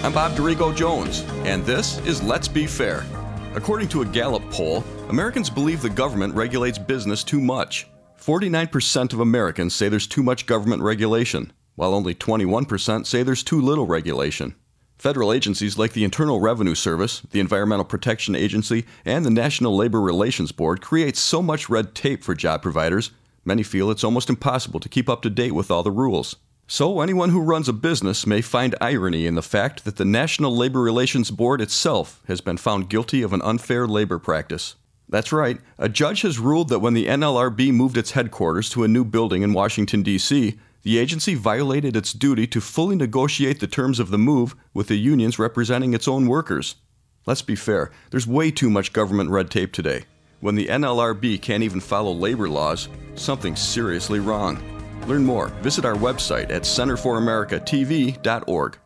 I'm Bob Dorigo Jones, and this is Let's Be Fair. According to a Gallup poll, Americans believe the government regulates business too much. 49% of Americans say there's too much government regulation, while only 21% say there's too little regulation. Federal agencies like the Internal Revenue Service, the Environmental Protection Agency, and the National Labor Relations Board create so much red tape for job providers, many feel it's almost impossible to keep up to date with all the rules. So anyone who runs a business may find irony in the fact that the National Labor Relations Board itself has been found guilty of an unfair labor practice. That's right, a judge has ruled that when the NLRB moved its headquarters to a new building in Washington, D.C., the agency violated its duty to fully negotiate the terms of the move with the unions representing its own workers. Let's be fair, there's way too much government red tape today. When the NLRB can't even follow labor laws, something's seriously wrong. Learn more. Visit our website at centerforamericatv.org.